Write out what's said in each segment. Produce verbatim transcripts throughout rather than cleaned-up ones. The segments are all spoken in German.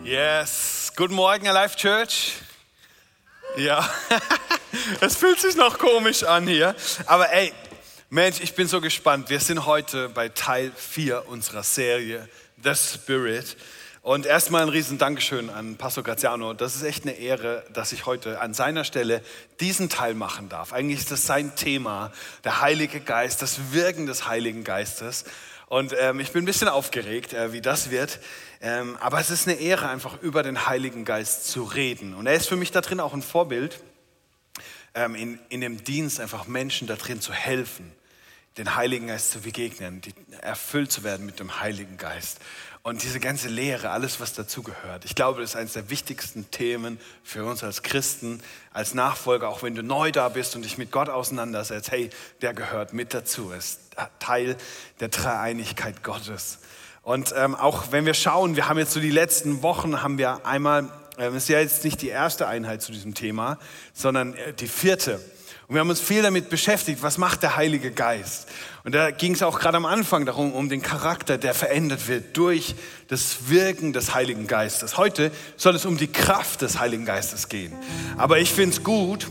Yes, guten Morgen, Alive Church. Ja, es fühlt sich noch komisch an hier, aber ey, Mensch, ich bin so gespannt. Wir sind heute bei Teil vier unserer Serie The Spirit. Und erstmal ein riesen Dankeschön an Pastor Graziano. Das ist echt eine Ehre, dass ich heute an seiner Stelle diesen Teil machen darf. Eigentlich ist das sein Thema, der Heilige Geist, das Wirken des Heiligen Geistes. Und ähm, ich bin ein bisschen aufgeregt, äh, wie das wird. Ähm, aber es ist eine Ehre, einfach über den Heiligen Geist zu reden. Und er ist für mich da drin auch ein Vorbild, ähm, in, in dem Dienst einfach Menschen da drin zu helfen, den Heiligen Geist zu begegnen, die, erfüllt zu werden mit dem Heiligen Geist. Und diese ganze Lehre, alles was dazugehört. Ich glaube, das ist eines der wichtigsten Themen für uns als Christen, als Nachfolger, auch wenn du neu da bist und dich mit Gott auseinandersetzt. Hey, der gehört mit dazu, ist Teil der Dreieinigkeit Gottes. Und ähm, auch wenn wir schauen, wir haben jetzt so die letzten Wochen, haben wir einmal, es äh, ist ja jetzt nicht die erste Einheit zu diesem Thema, sondern äh, die vierte. Und wir haben uns viel damit beschäftigt, was macht der Heilige Geist? Und da ging es auch gerade am Anfang darum, um den Charakter, der verändert wird durch das Wirken des Heiligen Geistes. Heute soll es um die Kraft des Heiligen Geistes gehen. Aber ich finde es gut,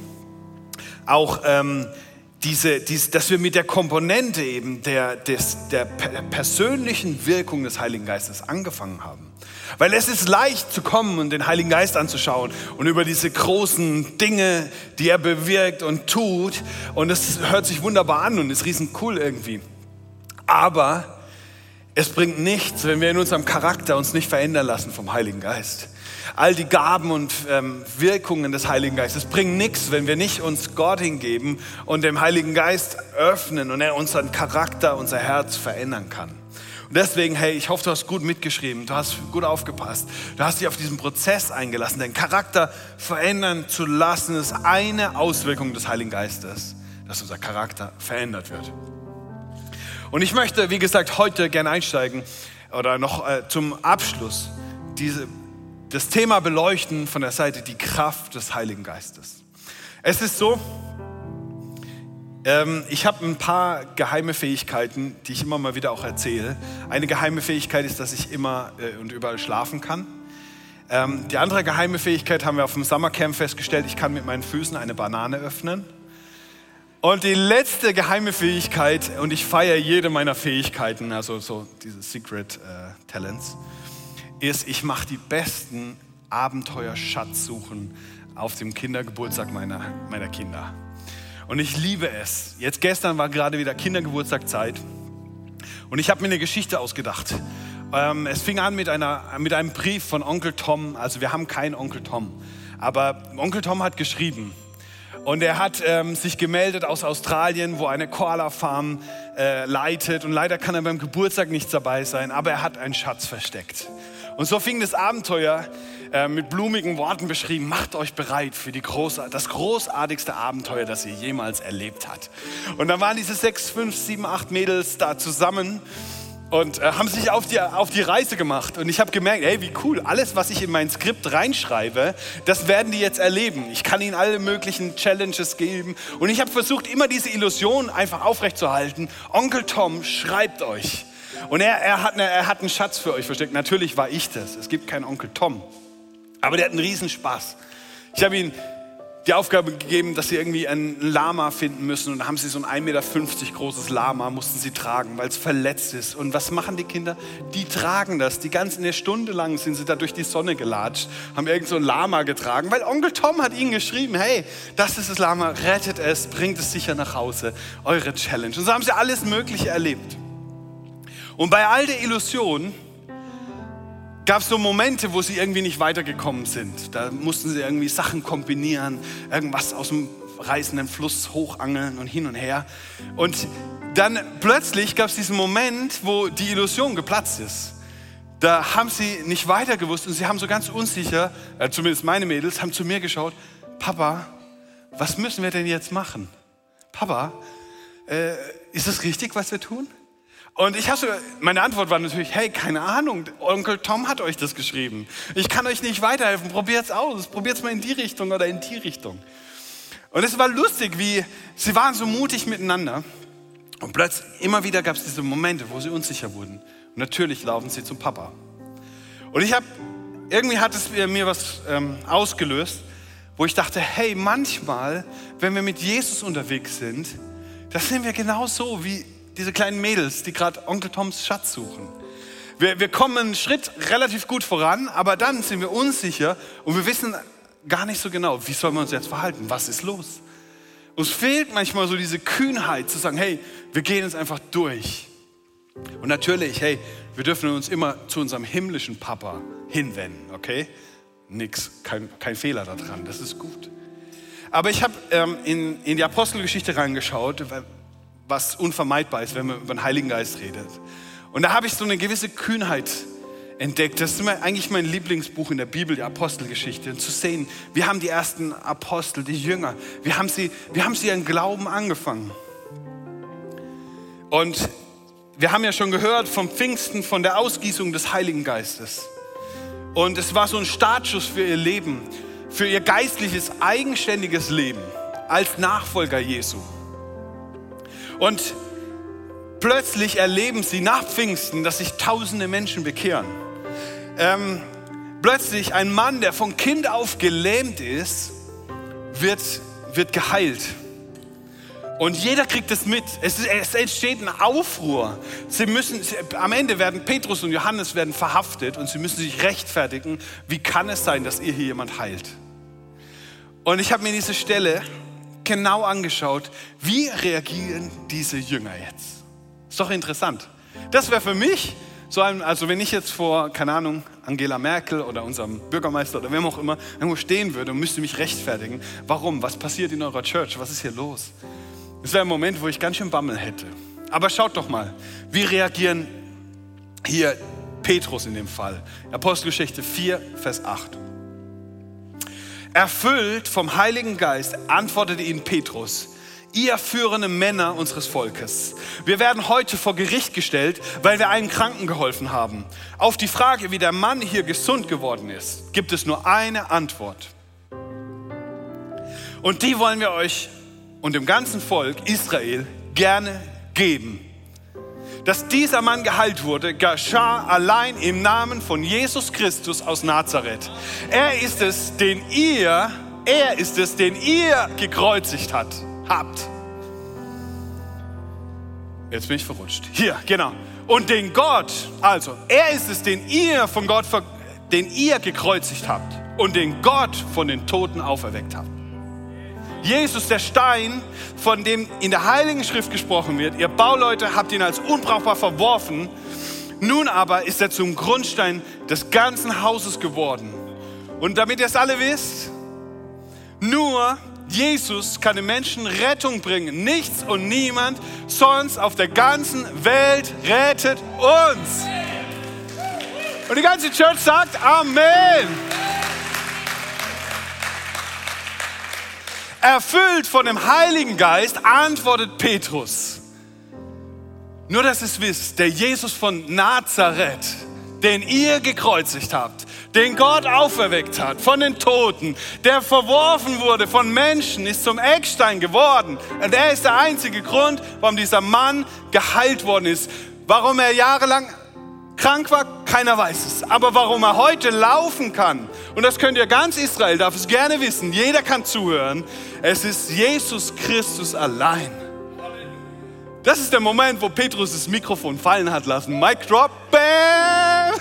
auch ähm, diese, diese, dass wir mit der Komponente eben der, des, der persönlichen Wirkung des Heiligen Geistes angefangen haben. Weil es ist leicht zu kommen und den Heiligen Geist anzuschauen und über diese großen Dinge, die er bewirkt und tut. Und es hört sich wunderbar an und ist riesen cool irgendwie. Aber es bringt nichts, wenn wir in unserem Charakter uns nicht verändern lassen vom Heiligen Geist. All die Gaben und ähm, Wirkungen des Heiligen Geistes bringen nichts, wenn wir nicht uns Gott hingeben und dem Heiligen Geist öffnen und er unseren Charakter, unser Herz verändern kann. Und deswegen, hey, ich hoffe, du hast gut mitgeschrieben, du hast gut aufgepasst, du hast dich auf diesen Prozess eingelassen, deinen Charakter verändern zu lassen, ist eine Auswirkung des Heiligen Geistes, dass unser Charakter verändert wird. Und ich möchte, wie gesagt, heute gerne einsteigen oder noch äh, zum Abschluss diese, das Thema beleuchten von der Seite die Kraft des Heiligen Geistes. Es ist so, ich habe ein paar geheime Fähigkeiten, die ich immer mal wieder auch erzähle. Eine geheime Fähigkeit ist, dass ich immer und überall schlafen kann. Die andere geheime Fähigkeit haben wir auf dem Summercamp festgestellt, ich kann mit meinen Füßen eine Banane öffnen. Und die letzte geheime Fähigkeit, und ich feiere jede meiner Fähigkeiten, also so diese Secret äh, Talents, ist, ich mache die besten Abenteuer-Schatzsuchen auf dem Kindergeburtstag meiner, meiner Kinder. Und ich liebe es. Jetzt gestern war gerade wieder Kindergeburtstagzeit und ich habe mir eine Geschichte ausgedacht. Ähm, es fing an mit, einer, mit einem Brief von Onkel Tom. Also wir haben keinen Onkel Tom, aber Onkel Tom hat geschrieben. Und er hat ähm, sich gemeldet aus Australien, wo eine Koala-Farm äh, leitet. Und leider kann er beim Geburtstag nicht dabei sein, aber er hat einen Schatz versteckt. Und so fing das Abenteuer äh, mit blumigen Worten beschrieben. Macht euch bereit für die groß, das großartigste Abenteuer, das ihr jemals erlebt habt. Und dann waren diese sechs, fünf, sieben, acht Mädels da zusammen und äh, haben sich auf die, auf die Reise gemacht. Und ich habe gemerkt, hey, wie cool, alles, was ich in mein Skript reinschreibe, das werden die jetzt erleben. Ich kann ihnen alle möglichen Challenges geben. Und ich habe versucht, immer diese Illusion einfach aufrechtzuerhalten. Onkel Tom schreibt euch. Und er, er, hat eine, er hat einen Schatz für euch versteckt. Natürlich war ich das. Es gibt keinen Onkel Tom. Aber der hat einen Riesenspaß. Ich habe ihm die Aufgabe gegeben, dass sie irgendwie einen Lama finden müssen. Und dann haben sie so ein ein Meter fünfzig großes Lama, mussten sie tragen, weil es verletzt ist. Und was machen die Kinder? Die tragen das. Die ganze eine Stunde lang sind sie da durch die Sonne gelatscht, haben irgend so ein Lama getragen, weil Onkel Tom hat ihnen geschrieben, hey, das ist das Lama, rettet es, bringt es sicher nach Hause. Eure Challenge. Und so haben sie alles Mögliche erlebt. Und bei all der Illusion gab es so Momente, wo sie irgendwie nicht weitergekommen sind. Da mussten sie irgendwie Sachen kombinieren, irgendwas aus dem reißenden Fluss hochangeln und hin und her. Und dann plötzlich gab es diesen Moment, wo die Illusion geplatzt ist. Da haben sie nicht weiter gewusst und sie haben so ganz unsicher, äh, zumindest meine Mädels, haben zu mir geschaut, Papa, was müssen wir denn jetzt machen? Papa, äh, ist es richtig, was wir tun? Und ich hatte, meine Antwort war natürlich, hey, keine Ahnung, Onkel Tom hat euch das geschrieben. Ich kann euch nicht weiterhelfen, probiert's aus, probiert's mal in die Richtung oder in die Richtung. Und es war lustig, wie sie waren so mutig miteinander. Und plötzlich, immer wieder gab es diese Momente, wo sie unsicher wurden. Und natürlich laufen sie zum Papa. Und ich habe irgendwie hat es mir was ähm, ausgelöst, wo ich dachte, hey, manchmal, wenn wir mit Jesus unterwegs sind, das sind wir genauso wie diese kleinen Mädels, die gerade Onkel Toms Schatz suchen. Wir, wir kommen einen Schritt relativ gut voran, aber dann sind wir unsicher und wir wissen gar nicht so genau, wie sollen wir uns jetzt verhalten, was ist los? Uns fehlt manchmal so diese Kühnheit zu sagen, hey, wir gehen jetzt einfach durch. Und natürlich, hey, wir dürfen uns immer zu unserem himmlischen Papa hinwenden, okay? Nix, kein, kein Fehler daran, das ist gut. Aber ich habe ähm, in, in die Apostelgeschichte reingeschaut, was unvermeidbar ist, wenn man über den Heiligen Geist redet. Und da habe ich so eine gewisse Kühnheit entdeckt. Das ist eigentlich mein Lieblingsbuch in der Bibel, die Apostelgeschichte. Und zu sehen, wir haben die ersten Apostel, die Jünger, wir haben sie, wir haben sie ihren Glauben angefangen. Und wir haben ja schon gehört vom Pfingsten, von der Ausgießung des Heiligen Geistes. Und es war so ein Startschuss für ihr Leben, für ihr geistliches, eigenständiges Leben als Nachfolger Jesu. Und plötzlich erleben sie nach Pfingsten, dass sich tausende Menschen bekehren. Ähm, plötzlich ein Mann, der von Kind auf gelähmt ist, wird, wird geheilt. Und jeder kriegt es mit. Es, es entsteht ein Aufruhr. Sie müssen, sie, am Ende werden Petrus und Johannes werden verhaftet und sie müssen sich rechtfertigen. Wie kann es sein, dass ihr hier jemand heilt? Und ich habe mir diese Stelle genau angeschaut. Wie reagieren diese Jünger jetzt? Ist doch interessant. Das wäre für mich so ein, also wenn ich jetzt vor, keine Ahnung, Angela Merkel oder unserem Bürgermeister oder wem auch immer irgendwo stehen würde und müsste mich rechtfertigen. Warum? Was passiert in eurer Church? Was ist hier los? Das wäre ein Moment, wo ich ganz schön Bammel hätte. Aber schaut doch mal, wie reagieren hier Petrus in dem Fall. Apostelgeschichte vier, Vers acht. Erfüllt vom Heiligen Geist antwortete ihnen Petrus: Ihr führende Männer unseres Volkes, wir werden heute vor Gericht gestellt, weil wir einem Kranken geholfen haben. Auf die Frage, wie der Mann hier gesund geworden ist, gibt es nur eine Antwort. Und die wollen wir euch und dem ganzen Volk Israel gerne geben. Dass dieser Mann geheilt wurde, geschah allein im Namen von Jesus Christus aus Nazareth. Er ist es, den ihr, er ist es, den ihr gekreuzigt hat, habt. Jetzt bin ich verrutscht. Hier, genau. Und den Gott, also er ist es, den ihr von Gott, den ihr gekreuzigt habt und den Gott von den Toten auferweckt habt. Jesus, der Stein, von dem in der Heiligen Schrift gesprochen wird, ihr Bauleute habt ihn als unbrauchbar verworfen, nun aber ist er zum Grundstein des ganzen Hauses geworden. Und damit ihr es alle wisst, nur Jesus kann den Menschen Rettung bringen. Nichts und niemand sonst auf der ganzen Welt rettet uns. Und die ganze Church sagt Amen. Erfüllt von dem Heiligen Geist antwortet Petrus: Nur, dass ihr es wisst, der Jesus von Nazareth, den ihr gekreuzigt habt, den Gott auferweckt hat von den Toten, der verworfen wurde von Menschen, ist zum Eckstein geworden. Und er ist der einzige Grund, warum dieser Mann geheilt worden ist. Warum er jahrelang krank war, keiner weiß es. Aber warum er heute laufen kann, und das könnt ihr, ganz Israel darf es gerne wissen, jeder kann zuhören, es ist Jesus Christus allein. Das ist der Moment, wo Petrus das Mikrofon fallen hat lassen. Mic drop, bam!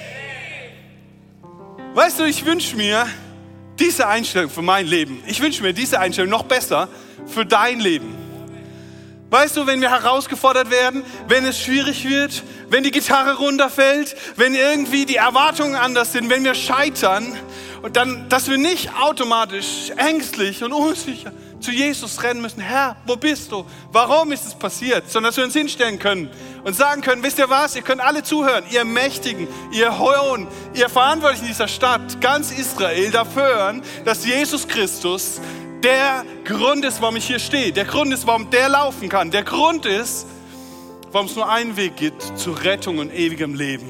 Weißt du, ich wünsche mir diese Einstellung für mein Leben. Ich wünsche mir diese Einstellung noch besser für dein Leben. Weißt du, wenn wir herausgefordert werden, wenn es schwierig wird, wenn die Gitarre runterfällt, wenn irgendwie die Erwartungen anders sind, wenn wir scheitern, und dann, dass wir nicht automatisch ängstlich und unsicher zu Jesus rennen müssen. Herr, wo bist du? Warum ist es passiert? Sondern dass wir uns hinstellen können und sagen können, wisst ihr was? Ihr könnt alle zuhören, ihr Mächtigen, ihr Hohen, ihr Verantwortlichen dieser Stadt, ganz Israel, darf hören, dass Jesus Christus der Grund ist, warum ich hier stehe. Der Grund ist, warum der laufen kann. Der Grund ist, warum es nur einen Weg gibt zur Rettung und ewigem Leben.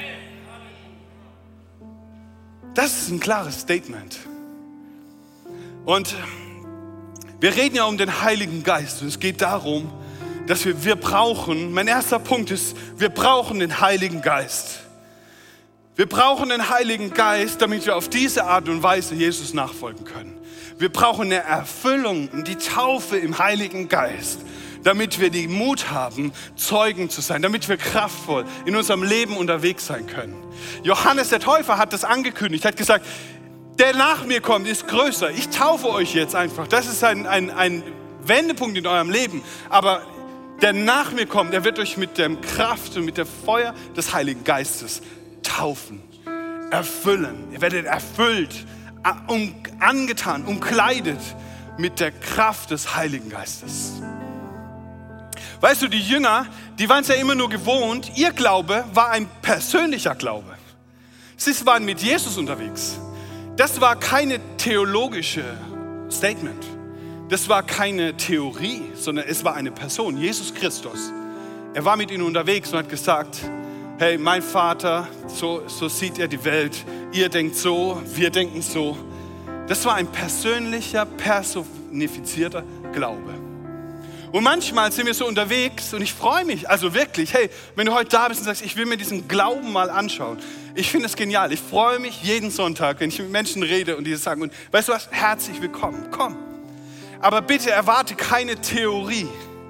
Das ist ein klares Statement. Und wir reden ja um den Heiligen Geist. Und es geht darum, dass wir, wir brauchen, mein erster Punkt ist, wir brauchen den Heiligen Geist. Wir brauchen den Heiligen Geist, damit wir auf diese Art und Weise Jesus nachfolgen können. Wir brauchen eine Erfüllung und die Taufe im Heiligen Geist, damit wir den Mut haben, Zeugen zu sein, damit wir kraftvoll in unserem Leben unterwegs sein können. Johannes der Täufer hat das angekündigt, hat gesagt, der nach mir kommt, ist größer. Ich taufe euch jetzt einfach. Das ist ein, ein, ein Wendepunkt in eurem Leben. Aber der nach mir kommt, der wird euch mit der Kraft und mit dem Feuer des Heiligen Geistes taufen, erfüllen. Ihr werdet erfüllt, um, angetan, umkleidet mit der Kraft des Heiligen Geistes. Weißt du, die Jünger, die waren es ja immer nur gewohnt, ihr Glaube war ein persönlicher Glaube. Sie waren mit Jesus unterwegs. Das war keine theologische Statement. Das war keine Theorie, sondern es war eine Person, Jesus Christus. Er war mit ihnen unterwegs und hat gesagt, hey, mein Vater, so, so sieht er die Welt. Ihr denkt so, wir denken so. Das war ein persönlicher, personifizierter Glaube. Und manchmal sind wir so unterwegs und ich freue mich, also wirklich, hey, wenn du heute da bist und sagst, ich will mir diesen Glauben mal anschauen. Ich finde es genial. Ich freue mich jeden Sonntag, wenn ich mit Menschen rede und die sagen, und weißt du was, herzlich willkommen, komm. Aber bitte erwarte keine Theorie.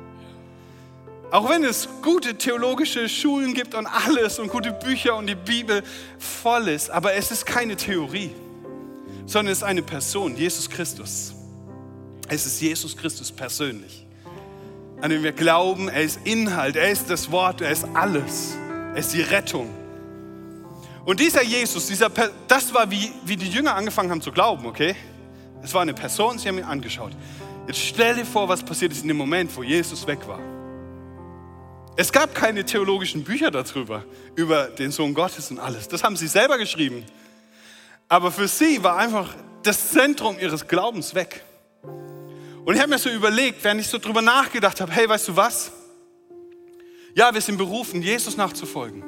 Auch wenn es gute theologische Schulen gibt und alles und gute Bücher und die Bibel voll ist, aber es ist keine Theorie, sondern es ist eine Person, Jesus Christus. Es ist Jesus Christus persönlich, an den wir glauben, er ist Inhalt, er ist das Wort, er ist alles, er ist die Rettung. Und dieser Jesus, dieser, das war wie, wie die Jünger angefangen haben zu glauben, okay? Es war eine Person, sie haben ihn angeschaut. Jetzt stell dir vor, was passiert ist in dem Moment, wo Jesus weg war. Es gab keine theologischen Bücher darüber, über den Sohn Gottes und alles. Das haben sie selber geschrieben. Aber für sie war einfach das Zentrum ihres Glaubens weg. Und ich habe mir so überlegt, während ich so drüber nachgedacht habe, hey, weißt du was? Ja, wir sind berufen, Jesus nachzufolgen.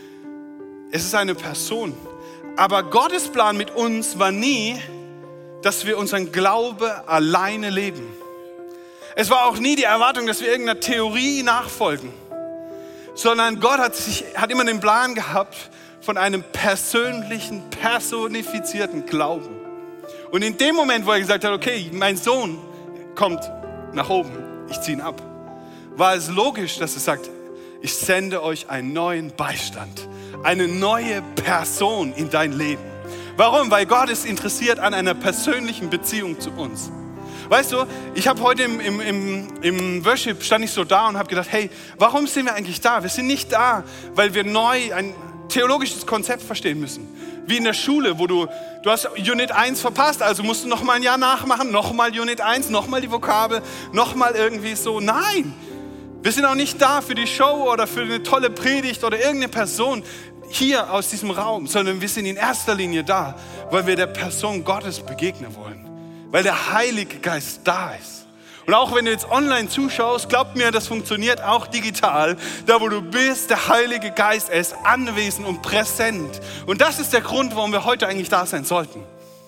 Es ist eine Person. Aber Gottes Plan mit uns war nie, dass wir unseren Glaube alleine leben. Es war auch nie die Erwartung, dass wir irgendeiner Theorie nachfolgen. Sondern Gott hat, sich, hat immer den Plan gehabt von einem persönlichen, personifizierten Glauben. Und in dem Moment, wo er gesagt hat, okay, mein Sohn kommt nach oben, ich ziehe ihn ab, war es logisch, dass er sagt, ich sende euch einen neuen Beistand, eine neue Person in dein Leben. Warum? Weil Gott ist interessiert an einer persönlichen Beziehung zu uns. Weißt du, ich habe heute im, im, im, im Worship, stand ich so da und habe gedacht, hey, warum sind wir eigentlich da? Wir sind nicht da, weil wir neu ein theologisches Konzept verstehen müssen. Wie in der Schule, wo du, du hast Unit eins verpasst, also musst du nochmal ein Jahr nachmachen, nochmal Unit eins, nochmal die Vokabel, nochmal irgendwie so. Nein, wir sind auch nicht da für die Show oder für eine tolle Predigt oder irgendeine Person hier aus diesem Raum, sondern wir sind in erster Linie da, weil wir der Person Gottes begegnen wollen. Weil der Heilige Geist da ist. Und auch wenn du jetzt online zuschaust, glaub mir, das funktioniert auch digital. Da wo du bist, der Heilige Geist, er ist anwesend und präsent. Und das ist der Grund, warum wir heute eigentlich da sein sollten.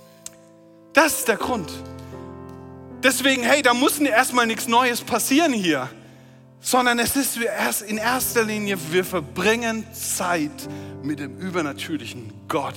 Das ist der Grund. Deswegen, hey, da muss erstmal nichts Neues passieren hier. Sondern es ist erst in erster Linie, wir verbringen Zeit mit dem übernatürlichen Gott.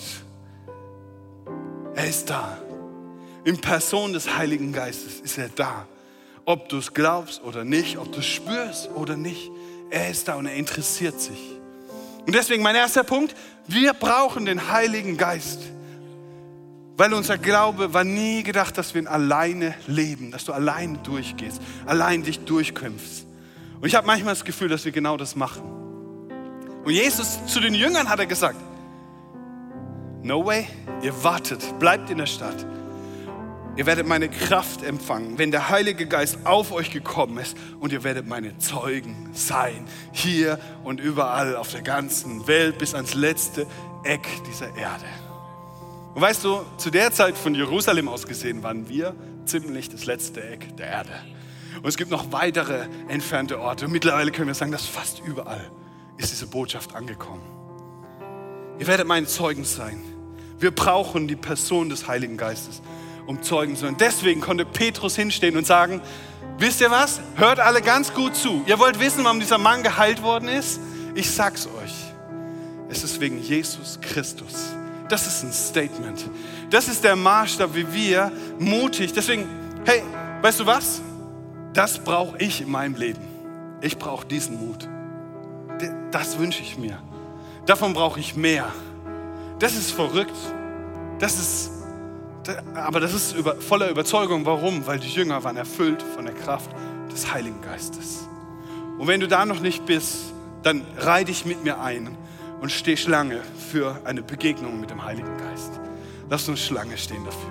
Er ist da. In Person des Heiligen Geistes ist er da. Ob du es glaubst oder nicht, ob du es spürst oder nicht, er ist da und er interessiert sich. Und deswegen mein erster Punkt, wir brauchen den Heiligen Geist. Weil unser Glaube war nie gedacht, dass wir ihn alleine leben, dass du alleine durchgehst, allein dich durchkämpfst. Und ich habe manchmal das Gefühl, dass wir genau das machen. Und Jesus zu den Jüngern hat er gesagt, no way, ihr wartet, bleibt in der Stadt. Ihr werdet meine Kraft empfangen, wenn der Heilige Geist auf euch gekommen ist und ihr werdet meine Zeugen sein, hier und überall auf der ganzen Welt bis ans letzte Eck dieser Erde. Und weißt du, zu der Zeit von Jerusalem aus gesehen waren wir ziemlich das letzte Eck der Erde. Und es gibt noch weitere entfernte Orte. Und mittlerweile können wir sagen, dass fast überall ist diese Botschaft angekommen. Ihr werdet meine Zeugen sein. Wir brauchen die Person des Heiligen Geistes, um Zeugen zu sein. Deswegen konnte Petrus hinstehen und sagen, wisst ihr was? Hört alle ganz gut zu. Ihr wollt wissen, warum dieser Mann geheilt worden ist? Ich sag's euch. Es ist wegen Jesus Christus. Das ist ein Statement. Das ist der Maßstab, wie wir mutig, deswegen, hey, weißt du was? Das brauche ich in meinem Leben. Ich brauche diesen Mut. Das wünsche ich mir. Davon brauche ich mehr. Das ist verrückt. Das ist, aber das ist über, voller Überzeugung. Warum? Weil die Jünger waren erfüllt von der Kraft des Heiligen Geistes. Und wenn du da noch nicht bist, dann reih dich mit mir ein und steh Schlange für eine Begegnung mit dem Heiligen Geist. Lass uns Schlange stehen dafür.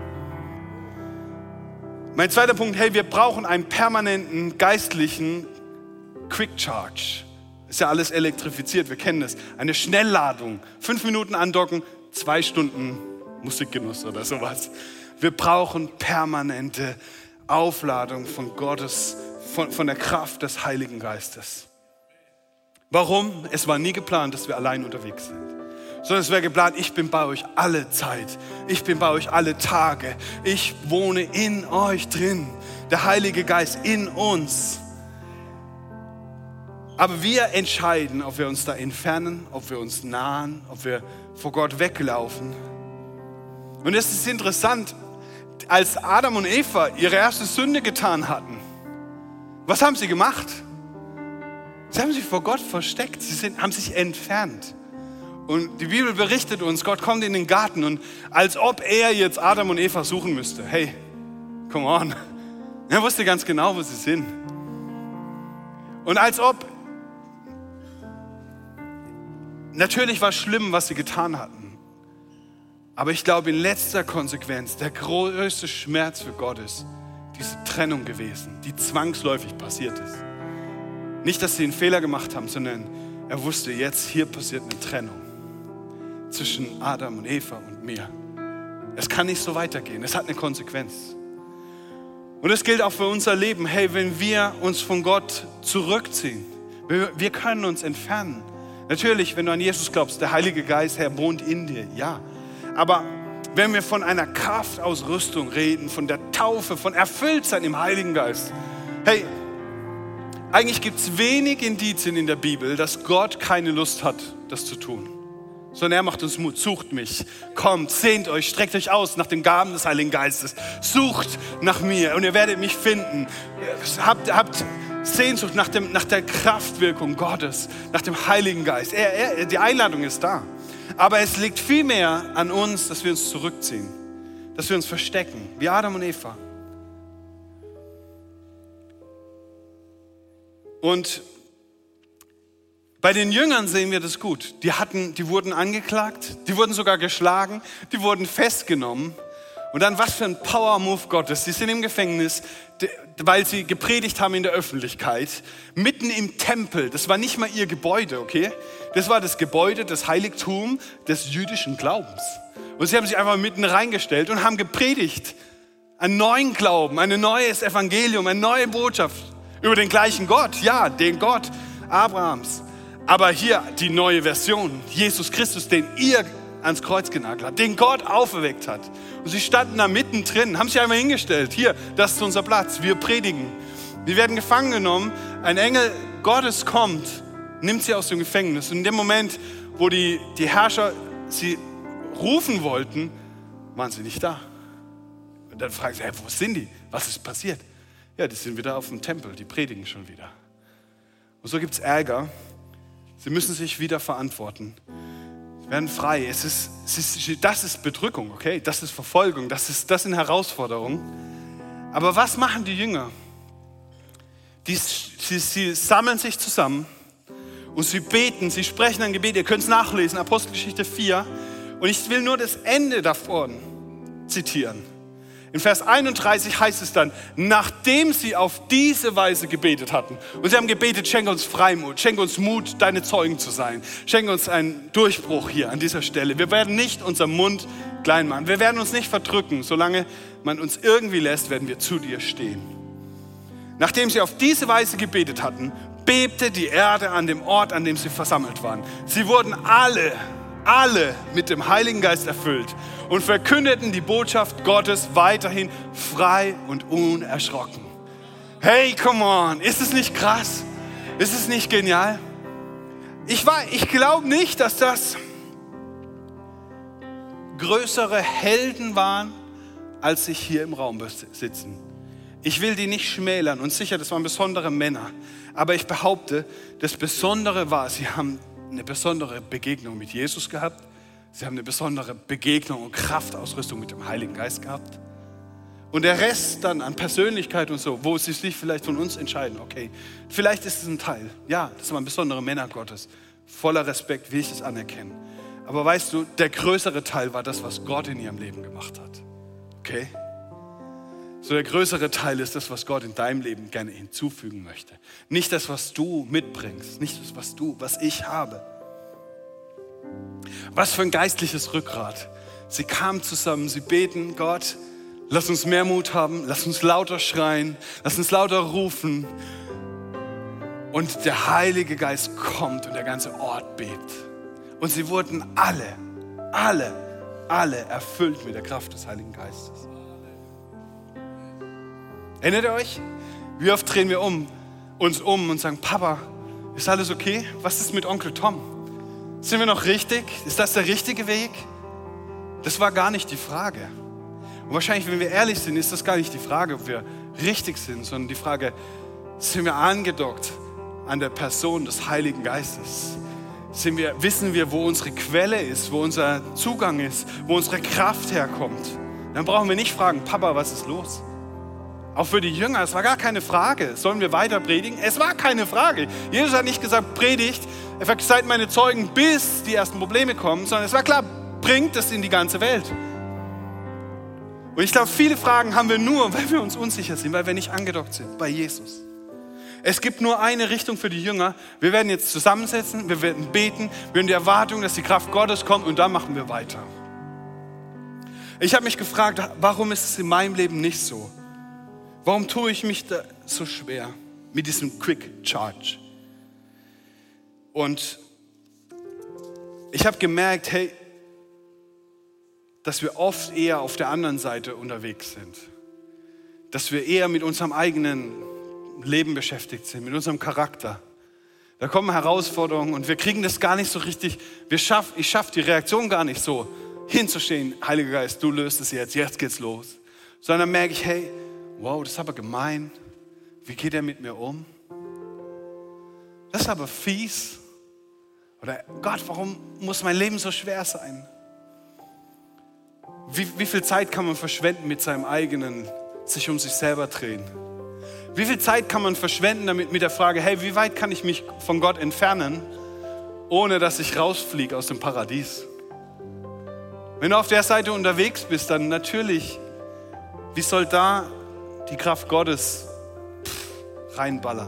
Mein zweiter Punkt, hey, wir brauchen einen permanenten geistlichen Quick Charge. Ist ja alles elektrifiziert, wir kennen das. Eine Schnellladung, fünf Minuten andocken, zwei Stunden Musikgenuss oder sowas. Wir brauchen permanente Aufladung von Gottes, von, von der Kraft des Heiligen Geistes. Warum? Es war nie geplant, dass wir allein unterwegs sind. Sondern es wäre geplant, ich bin bei euch alle Zeit. Ich bin bei euch alle Tage. Ich wohne in euch drin. Der Heilige Geist in uns. Aber wir entscheiden, ob wir uns da entfernen, ob wir uns nahen, ob wir vor Gott weglaufen. Und es ist interessant, als Adam und Eva ihre erste Sünde getan hatten, was haben sie gemacht? Sie haben sich vor Gott versteckt, sie sind, haben sich entfernt. Und die Bibel berichtet uns, Gott kommt in den Garten und als ob er jetzt Adam und Eva suchen müsste. Hey, come on. Er wusste ganz genau, wo sie sind. Und als ob, natürlich war es schlimm, was sie getan hatten. Aber ich glaube, in letzter Konsequenz, der größte Schmerz für Gott ist diese Trennung gewesen, die zwangsläufig passiert ist. Nicht, dass sie einen Fehler gemacht haben, sondern er wusste, jetzt hier passiert eine Trennung zwischen Adam und Eva und mir. Es kann nicht so weitergehen, es hat eine Konsequenz. Und es gilt auch für unser Leben. Hey, wenn wir uns von Gott zurückziehen, wir, wir können uns entfernen. Natürlich, wenn du an Jesus glaubst, der Heilige Geist, Herr, wohnt in dir, ja. Aber wenn wir von einer Kraftausrüstung reden, von der Taufe, von Erfülltsein im Heiligen Geist, hey, eigentlich gibt es wenig Indizien in der Bibel, dass Gott keine Lust hat, das zu tun. Sondern er macht uns Mut, sucht mich, kommt, sehnt euch, streckt euch aus nach den Gaben des Heiligen Geistes, sucht nach mir und ihr werdet mich finden. Habt, habt Sehnsucht nach, dem, nach der Kraftwirkung Gottes, nach dem Heiligen Geist. Er, er, die Einladung ist da. Aber es liegt vielmehr an uns, dass wir uns zurückziehen, dass wir uns verstecken, wie Adam und Eva. Und bei den Jüngern sehen wir das gut. Die, hatten, die wurden angeklagt, die wurden sogar geschlagen, die wurden festgenommen. Und dann was für ein Power-Move Gottes. Die sind im Gefängnis, weil sie gepredigt haben in der Öffentlichkeit, mitten im Tempel. Das war nicht mal ihr Gebäude, okay? Das war das Gebäude, das Heiligtum des jüdischen Glaubens. Und sie haben sich einfach mitten reingestellt und haben gepredigt. Einen neuen Glauben, ein neues Evangelium, eine neue Botschaft über den gleichen Gott. Ja, den Gott Abrahams. Aber hier die neue Version, Jesus Christus, den ihr ans Kreuz genagelt habt, den Gott auferweckt hat. Und sie standen da mittendrin, haben sich einmal hingestellt, hier, das ist unser Platz, wir predigen. Wir werden gefangen genommen, ein Engel Gottes kommt, nimmt sie aus dem Gefängnis. Und in dem Moment, wo die, die Herrscher sie rufen wollten, waren sie nicht da. Und dann fragen sie, hey, wo sind die? Was ist passiert? Ja, die sind wieder auf dem Tempel, die predigen schon wieder. Und so gibt es Ärger. Sie müssen sich wieder verantworten. Sie werden frei. Es ist, es ist, das ist Bedrückung, okay? Das ist Verfolgung, das, ist, das sind Herausforderungen. Aber was machen die Jünger? Die, sie, sie sammeln sich zusammen und sie beten, sie sprechen ein Gebet. Ihr könnt es nachlesen, Apostelgeschichte vier. Und ich will nur das Ende davon zitieren. In Vers einunddreißig heißt es dann, nachdem sie auf diese Weise gebetet hatten, und sie haben gebetet, schenke uns Freimut, schenke uns Mut, deine Zeugen zu sein, schenke uns einen Durchbruch hier an dieser Stelle. Wir werden nicht unseren Mund klein machen, wir werden uns nicht verdrücken, solange man uns irgendwie lässt, werden wir zu dir stehen. Nachdem sie auf diese Weise gebetet hatten, bebte die Erde an dem Ort, an dem sie versammelt waren. Sie wurden alle, alle mit dem Heiligen Geist erfüllt und verkündeten die Botschaft Gottes weiterhin frei und unerschrocken. Hey, come on, ist es nicht krass? Ist es nicht genial? Ich, ich glaube nicht, dass das größere Helden waren, als sich hier im Raum sitzen. Ich will die nicht schmälern und sicher, das waren besondere Männer. Aber ich behaupte, das Besondere war, sie haben eine besondere Begegnung mit Jesus gehabt. Sie haben eine besondere Begegnung und Kraftausrüstung mit dem Heiligen Geist gehabt. Und der Rest dann an Persönlichkeit und so, wo sie sich vielleicht von uns entscheiden, okay, vielleicht ist es ein Teil. Ja, das waren besondere Männer Gottes. Voller Respekt will ich das anerkennen. Aber weißt du, der größere Teil war das, was Gott in ihrem Leben gemacht hat. Okay? So der größere Teil ist das, was Gott in deinem Leben gerne hinzufügen möchte. Nicht das, was du mitbringst, nicht das, was du, was ich habe. Was für ein geistliches Rückgrat. Sie kamen zusammen, sie beten, Gott, lass uns mehr Mut haben, lass uns lauter schreien, lass uns lauter rufen. Und der Heilige Geist kommt und der ganze Ort bebt. Und sie wurden alle, alle, alle erfüllt mit der Kraft des Heiligen Geistes. Erinnert ihr euch? Wie oft drehen wir um, uns um und sagen, Papa, ist alles okay? Was ist mit Onkel Tom? Sind wir noch richtig? Ist das der richtige Weg? Das war gar nicht die Frage. Und wahrscheinlich, wenn wir ehrlich sind, ist das gar nicht die Frage, ob wir richtig sind, sondern die Frage, sind wir angedockt an der Person des Heiligen Geistes? Sind wir, wissen wir, wo unsere Quelle ist, wo unser Zugang ist, wo unsere Kraft herkommt? Dann brauchen wir nicht fragen, Papa, was ist los? Auch für die Jünger, es war gar keine Frage. Sollen wir weiter predigen? Es war keine Frage. Jesus hat nicht gesagt, predigt, seid meine Zeugen, bis die ersten Probleme kommen, sondern es war klar, bringt es in die ganze Welt. Und ich glaube, viele Fragen haben wir nur, weil wir uns unsicher sind, weil wir nicht angedockt sind bei Jesus. Es gibt nur eine Richtung für die Jünger. Wir werden jetzt zusammensetzen, wir werden beten, wir haben die Erwartung, dass die Kraft Gottes kommt und dann machen wir weiter. Ich habe mich gefragt, warum ist es in meinem Leben nicht so? Warum tue ich mich da so schwer mit diesem Quick Charge? Und ich habe gemerkt, hey, dass wir oft eher auf der anderen Seite unterwegs sind. Dass wir eher mit unserem eigenen Leben beschäftigt sind, mit unserem Charakter. Da kommen Herausforderungen und wir kriegen das gar nicht so richtig, wir schaff, ich schaffe die Reaktion gar nicht so, hinzustehen, Heiliger Geist, du löst es jetzt, jetzt geht's los. Sondern merke ich, hey, wow, das ist aber gemein. Wie geht er mit mir um? Das ist aber fies. Oder Gott, warum muss mein Leben so schwer sein? Wie, wie viel Zeit kann man verschwenden mit seinem eigenen, sich um sich selber drehen? Wie viel Zeit kann man verschwenden damit mit der Frage, hey, wie weit kann ich mich von Gott entfernen, ohne dass ich rausfliege aus dem Paradies? Wenn du auf der Seite unterwegs bist, dann natürlich, wie soll da die Kraft Gottes pff, reinballern?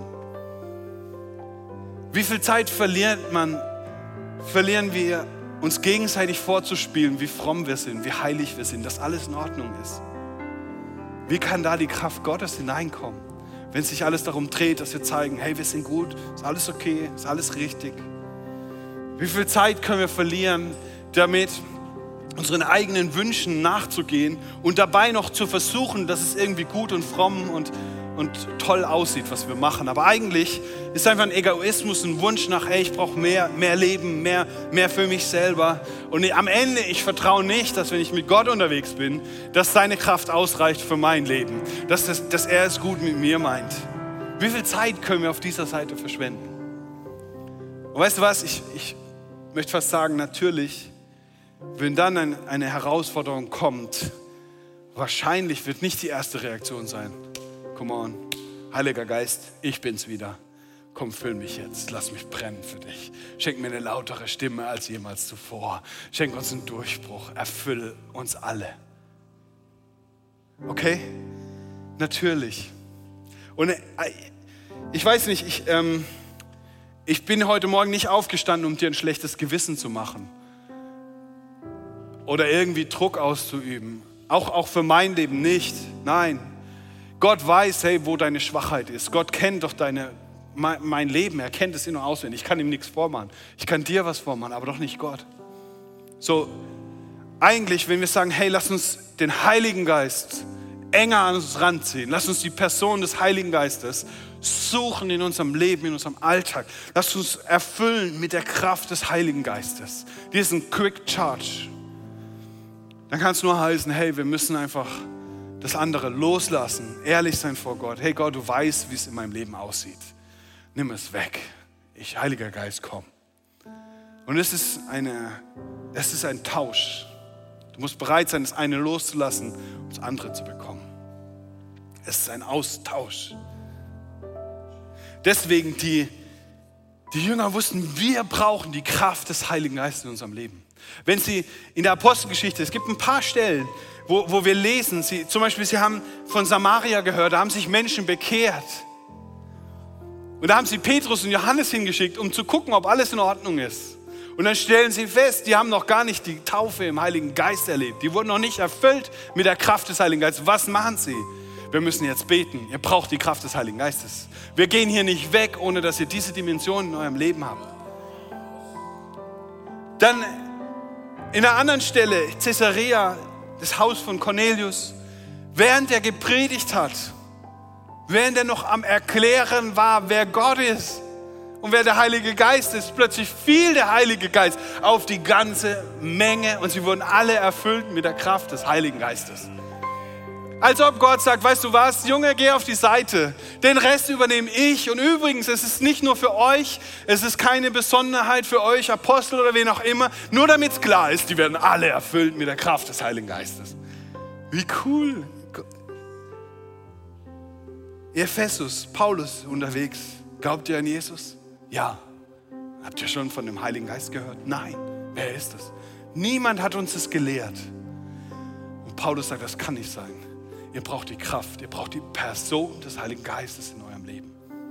Wie viel Zeit verliert man, verlieren wir, uns gegenseitig vorzuspielen, wie fromm wir sind, wie heilig wir sind, dass alles in Ordnung ist? Wie kann da die Kraft Gottes hineinkommen, wenn sich alles darum dreht, dass wir zeigen, hey, wir sind gut, ist alles okay, ist alles richtig? Wie viel Zeit können wir verlieren, damit unseren eigenen Wünschen nachzugehen und dabei noch zu versuchen, dass es irgendwie gut und fromm und, und toll aussieht, was wir machen. Aber eigentlich ist einfach ein Egoismus, ein Wunsch nach, hey, ich brauche mehr, mehr Leben, mehr, mehr für mich selber. Und am Ende, ich vertraue nicht, dass wenn ich mit Gott unterwegs bin, dass seine Kraft ausreicht für mein Leben, dass, das, dass er es gut mit mir meint. Wie viel Zeit können wir auf dieser Seite verschwenden? Und weißt du was, ich, ich möchte fast sagen, natürlich, wenn dann ein, eine Herausforderung kommt, wahrscheinlich wird nicht die erste Reaktion sein, come on, Heiliger Geist, ich bin's wieder. Komm, füll mich jetzt, lass mich brennen für dich. Schenk mir eine lautere Stimme als jemals zuvor. Schenk uns einen Durchbruch, erfüll uns alle. Okay? Natürlich. Und ich weiß nicht, ich, ähm, ich bin heute Morgen nicht aufgestanden, um dir ein schlechtes Gewissen zu machen. Oder irgendwie Druck auszuüben. Auch, auch für mein Leben nicht. Nein. Gott weiß, hey, wo deine Schwachheit ist. Gott kennt doch deine, mein, mein Leben. Er kennt es in- und auswendig. Ich kann ihm nichts vormachen. Ich kann dir was vormachen, aber doch nicht Gott. So, eigentlich, wenn wir sagen, hey, lass uns den Heiligen Geist enger an uns ranziehen. Lass uns die Person des Heiligen Geistes suchen in unserem Leben, in unserem Alltag. Lass uns erfüllen mit der Kraft des Heiligen Geistes. Diesen Quick Charge. Dann kann es nur heißen, hey, wir müssen einfach das andere loslassen, ehrlich sein vor Gott. Hey Gott, du weißt, wie es in meinem Leben aussieht. Nimm es weg. Ich, Heiliger Geist, komm. Und es ist, eine, es ist ein Tausch. Du musst bereit sein, das eine loszulassen, um das andere zu bekommen. Es ist ein Austausch. Deswegen, die, die Jünger wussten, wir brauchen die Kraft des Heiligen Geistes in unserem Leben. Wenn sie in der Apostelgeschichte, es gibt ein paar Stellen, wo, wo wir lesen, sie, zum Beispiel, sie haben von Samaria gehört, da haben sich Menschen bekehrt. Und da haben sie Petrus und Johannes hingeschickt, um zu gucken, ob alles in Ordnung ist. Und dann stellen sie fest, die haben noch gar nicht die Taufe im Heiligen Geist erlebt. Die wurden noch nicht erfüllt mit der Kraft des Heiligen Geistes. Was machen sie? Wir müssen jetzt beten. Ihr braucht die Kraft des Heiligen Geistes. Wir gehen hier nicht weg, ohne dass ihr diese Dimension in eurem Leben habt. Dann in einer anderen Stelle, Caesarea, das Haus von Cornelius, während er gepredigt hat, während er noch am Erklären war, wer Gott ist und wer der Heilige Geist ist, plötzlich fiel der Heilige Geist auf die ganze Menge und sie wurden alle erfüllt mit der Kraft des Heiligen Geistes. Als ob Gott sagt, weißt du was, Junge, geh auf die Seite, den Rest übernehme ich. Und übrigens, es ist nicht nur für euch, es ist keine Besonderheit für euch, Apostel oder wen auch immer, nur damit es klar ist, die werden alle erfüllt mit der Kraft des Heiligen Geistes. Wie cool. Ephesus, Paulus unterwegs, glaubt ihr an Jesus? Ja. Habt ihr schon von dem Heiligen Geist gehört? Nein. Wer ist es? Niemand hat uns das gelehrt. Und Paulus sagt, das kann nicht sein. Ihr braucht die Kraft, ihr braucht die Person des Heiligen Geistes in eurem Leben.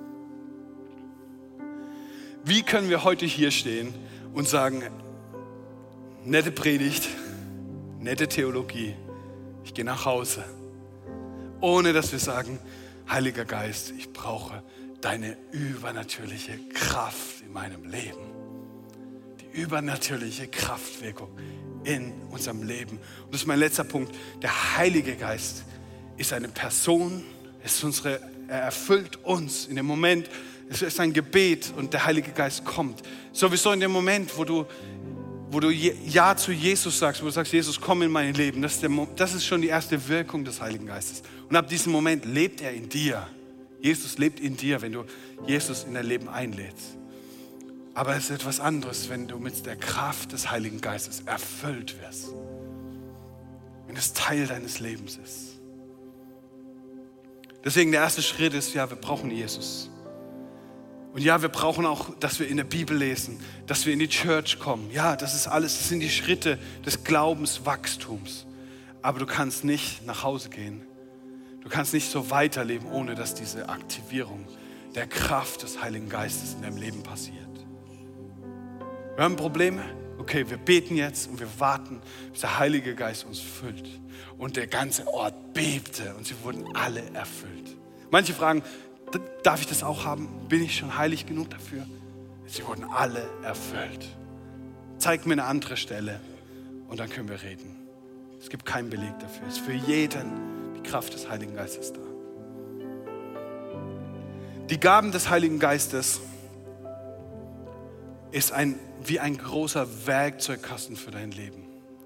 Wie können wir heute hier stehen und sagen, nette Predigt, nette Theologie, ich gehe nach Hause, ohne dass wir sagen, Heiliger Geist, ich brauche deine übernatürliche Kraft in meinem Leben. Die übernatürliche Kraftwirkung in unserem Leben. Und das ist mein letzter Punkt. Der Heilige Geist ist eine Person, ist unsere, er erfüllt uns in dem Moment, es ist ein Gebet und der Heilige Geist kommt. Sowieso in dem Moment, wo du, wo du Ja zu Jesus sagst, wo du sagst, Jesus, komm in mein Leben, das ist, der, das ist schon die erste Wirkung des Heiligen Geistes. Und ab diesem Moment lebt er in dir. Jesus lebt in dir, wenn du Jesus in dein Leben einlädst. Aber es ist etwas anderes, wenn du mit der Kraft des Heiligen Geistes erfüllt wirst. Wenn es Teil deines Lebens ist. Deswegen der erste Schritt ist, ja, wir brauchen Jesus. Und ja, wir brauchen auch, dass wir in der Bibel lesen, dass wir in die Church kommen. Ja, das ist alles, das sind die Schritte des Glaubenswachstums. Aber du kannst nicht nach Hause gehen. Du kannst nicht so weiterleben, ohne dass diese Aktivierung der Kraft des Heiligen Geistes in deinem Leben passiert. Wir haben Probleme? Okay, wir beten jetzt und wir warten, bis der Heilige Geist uns füllt. Und der ganze Ort bebte und sie wurden alle erfüllt. Manche fragen, darf ich das auch haben? Bin ich schon heilig genug dafür? Sie wurden alle erfüllt. Zeig mir eine andere Stelle und dann können wir reden. Es gibt keinen Beleg dafür. Es ist für jeden die Kraft des Heiligen Geistes da. Die Gaben des Heiligen Geistes ist ein, wie ein großer Werkzeugkasten für dein Leben.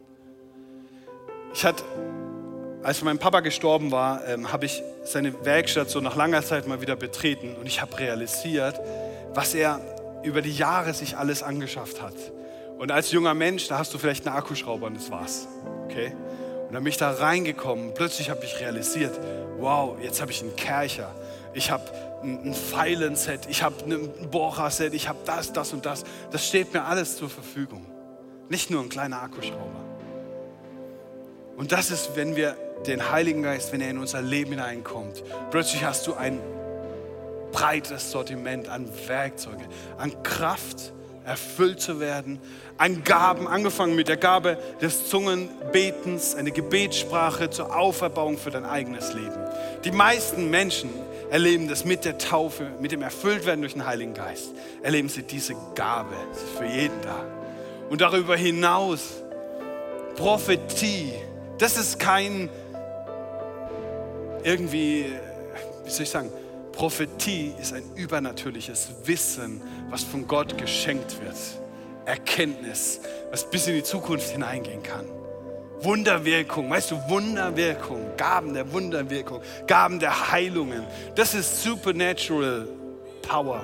Ich hatte, als mein Papa gestorben war, ähm, habe ich seine Werkstatt so nach langer Zeit mal wieder betreten und ich habe realisiert, was er über die Jahre sich alles angeschafft hat. Und als junger Mensch, da hast du vielleicht einen Akkuschrauber und das war's. Okay? Und dann bin ich da reingekommen. Plötzlich habe ich realisiert, wow, jetzt habe ich einen Kercher. Ich habe ein Pfeilenset, ich habe ein Bohrerset, ich habe das, das und das. Das steht mir alles zur Verfügung. Nicht nur ein kleiner Akkuschrauber. Und das ist, wenn wir den Heiligen Geist, wenn er in unser Leben hineinkommt, plötzlich hast du ein breites Sortiment an Werkzeugen, an Kraft, erfüllt zu werden, an Gaben, angefangen mit der Gabe des Zungenbetens, eine Gebetssprache zur Auferbauung für dein eigenes Leben. Die meisten Menschen erleben das mit der Taufe, mit dem Erfülltwerden durch den Heiligen Geist. Erleben sie diese Gabe, das ist für jeden da. Und darüber hinaus Prophetie, das ist kein irgendwie, wie soll ich sagen, Prophetie ist ein übernatürliches Wissen, was von Gott geschenkt wird. Erkenntnis, was bis in die Zukunft hineingehen kann. Wunderwirkung, weißt du, Wunderwirkung, Gaben der Wunderwirkung, Gaben der Heilungen. Das ist supernatural Power.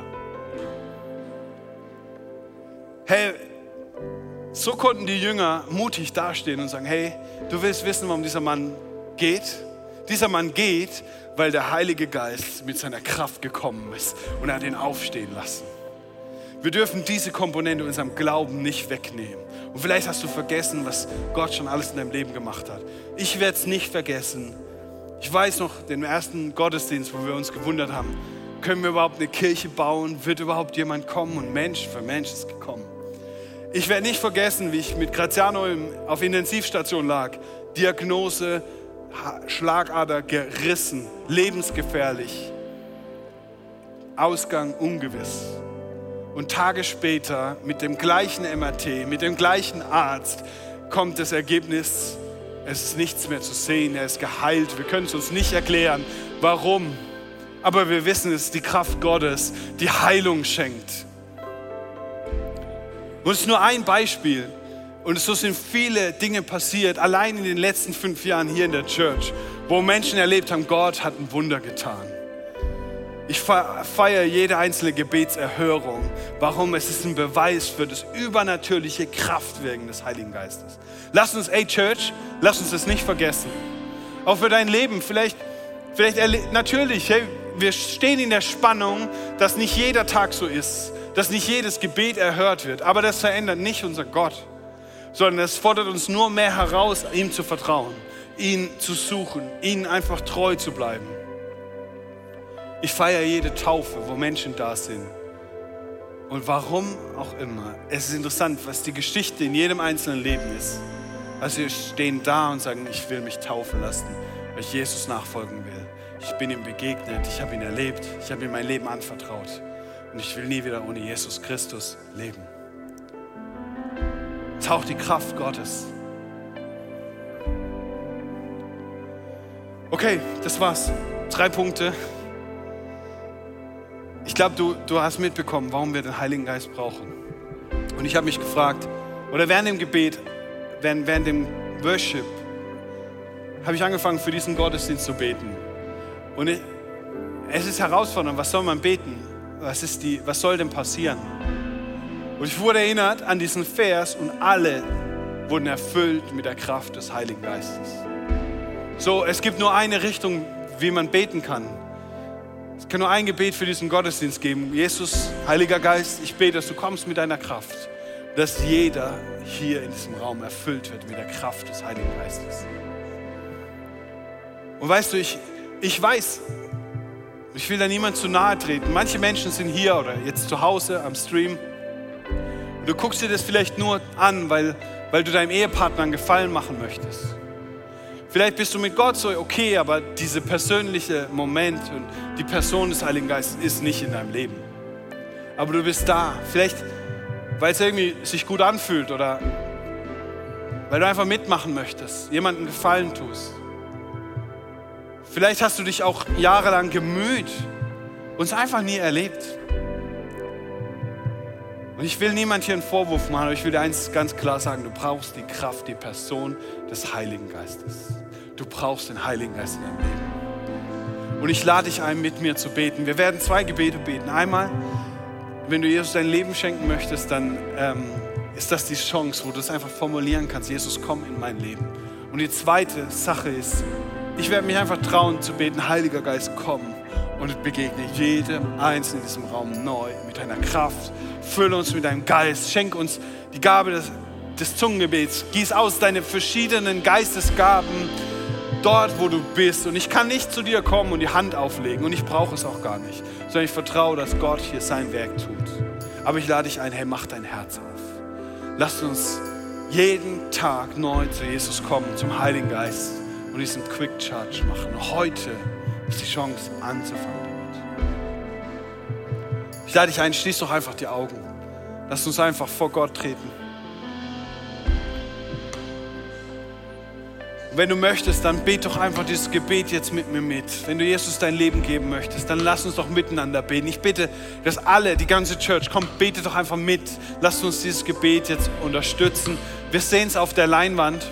Hey, so konnten die Jünger mutig dastehen und sagen, hey, du willst wissen, warum dieser Mann geht? Dieser Mann geht, weil der Heilige Geist mit seiner Kraft gekommen ist und er hat ihn aufstehen lassen. Wir dürfen diese Komponente unserem Glauben nicht wegnehmen. Und vielleicht hast du vergessen, was Gott schon alles in deinem Leben gemacht hat. Ich werde es nicht vergessen. Ich weiß noch den ersten Gottesdienst, wo wir uns gewundert haben, können wir überhaupt eine Kirche bauen? Wird überhaupt jemand kommen? Und Mensch für Mensch ist gekommen. Ich werde nicht vergessen, wie ich mit Graziano auf Intensivstation lag. Diagnose, Schlagader gerissen, lebensgefährlich. Ausgang ungewiss. Und Tage später mit dem gleichen M R T, mit dem gleichen Arzt, kommt das Ergebnis, es ist nichts mehr zu sehen, er ist geheilt. Wir können es uns nicht erklären, warum. Aber wir wissen, es ist die Kraft Gottes, die Heilung schenkt. Und es ist nur ein Beispiel. Und so sind viele Dinge passiert, allein in den letzten fünf Jahren hier in der Church, wo Menschen erlebt haben, Gott hat ein Wunder getan. Ich feiere jede einzelne Gebetserhörung. Warum? Es ist ein Beweis für das übernatürliche Kraftwirken des Heiligen Geistes. Lass uns, ey Church, lass uns das nicht vergessen. Auch für dein Leben, vielleicht, vielleicht natürlich, hey, wir stehen in der Spannung, dass nicht jeder Tag so ist, dass nicht jedes Gebet erhört wird. Aber das verändert nicht unser Gott, sondern es fordert uns nur mehr heraus, ihm zu vertrauen, ihn zu suchen, ihm einfach treu zu bleiben. Ich feiere jede Taufe, wo Menschen da sind. Und warum auch immer. Es ist interessant, was die Geschichte in jedem einzelnen Leben ist. Also wir stehen da und sagen, ich will mich taufen lassen, weil ich Jesus nachfolgen will. Ich bin ihm begegnet, ich habe ihn erlebt, ich habe ihm mein Leben anvertraut. Und ich will nie wieder ohne Jesus Christus leben. Taucht die Kraft Gottes. Okay, das war's. Drei Punkte. Ich glaube, du, du hast mitbekommen, warum wir den Heiligen Geist brauchen. Und ich habe mich gefragt, oder während dem Gebet, während, während dem Worship, habe ich angefangen, für diesen Gottesdienst zu beten. Und ich, es ist herausfordernd, was soll man beten? Was, ist die, was soll denn passieren? Und ich wurde erinnert an diesen Vers und alle wurden erfüllt mit der Kraft des Heiligen Geistes. So, es gibt nur eine Richtung, wie man beten kann. Es kann nur ein Gebet für diesen Gottesdienst geben. Jesus, Heiliger Geist, ich bete, dass du kommst mit deiner Kraft. Dass jeder hier in diesem Raum erfüllt wird mit der Kraft des Heiligen Geistes. Und weißt du, ich, ich weiß, ich will da niemand zu nahe treten. Manche Menschen sind hier oder jetzt zu Hause am Stream. Und du guckst dir das vielleicht nur an, weil, weil du deinem Ehepartner einen Gefallen machen möchtest. Vielleicht bist du mit Gott so okay, aber dieser persönliche Moment und die Person des Heiligen Geistes ist nicht in deinem Leben. Aber du bist da, vielleicht weil es irgendwie sich gut anfühlt oder weil du einfach mitmachen möchtest, jemandem Gefallen tust. Vielleicht hast du dich auch jahrelang gemüht und es einfach nie erlebt. Und ich will niemand hier einen Vorwurf machen, aber ich will dir eins ganz klar sagen, du brauchst die Kraft, die Person des Heiligen Geistes. Du brauchst den Heiligen Geist in deinem Leben. Und ich lade dich ein, mit mir zu beten. Wir werden zwei Gebete beten. Einmal, wenn du Jesus dein Leben schenken möchtest, dann ähm, ist das die Chance, wo du es einfach formulieren kannst. Jesus, komm in mein Leben. Und die zweite Sache ist, ich werde mich einfach trauen zu beten, Heiliger Geist, komm und begegne jedem Einzelnen in diesem Raum neu mit deiner Kraft. Fülle uns mit deinem Geist, schenk uns die Gabe des, des Zungengebets. Gieß aus deine verschiedenen Geistesgaben dort, wo du bist. Und ich kann nicht zu dir kommen und die Hand auflegen und ich brauche es auch gar nicht, sondern ich vertraue, dass Gott hier sein Werk tut. Aber ich lade dich ein, hey, mach dein Herz auf. Lass uns jeden Tag neu zu Jesus kommen, zum Heiligen Geist und diesen Quick Charge machen. Heute ist die Chance, anzufangen damit. Ich lade dich ein, schließ doch einfach die Augen. Lass uns einfach vor Gott treten. Und wenn du möchtest, dann bet doch einfach dieses Gebet jetzt mit mir mit. Wenn du Jesus dein Leben geben möchtest, dann lass uns doch miteinander beten. Ich bitte, dass alle, die ganze Church, kommt, betet doch einfach mit. Lasst uns dieses Gebet jetzt unterstützen. Wir sehen es auf der Leinwand.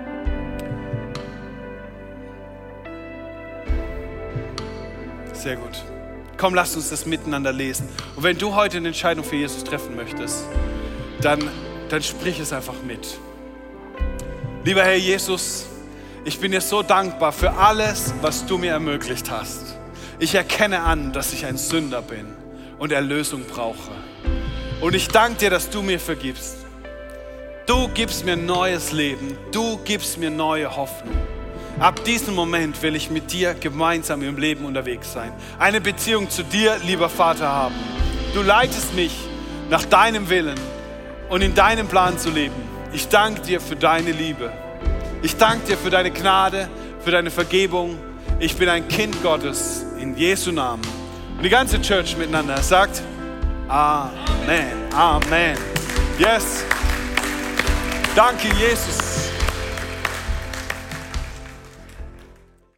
Sehr gut. Komm, lasst uns das miteinander lesen. Und wenn du heute eine Entscheidung für Jesus treffen möchtest, dann, dann sprich es einfach mit. Lieber Herr Jesus, ich bin dir so dankbar für alles, was du mir ermöglicht hast. Ich erkenne an, dass ich ein Sünder bin und Erlösung brauche. Und ich danke dir, dass du mir vergibst. Du gibst mir neues Leben. Du gibst mir neue Hoffnung. Ab diesem Moment will ich mit dir gemeinsam im Leben unterwegs sein. Eine Beziehung zu dir, lieber Vater, haben. Du leitest mich nach deinem Willen und in deinem Plan zu leben. Ich danke dir für deine Liebe. Ich danke dir für deine Gnade, für deine Vergebung. Ich bin ein Kind Gottes in Jesu Namen. Und die ganze Church miteinander sagt Amen, Amen. Yes. Danke, Jesus.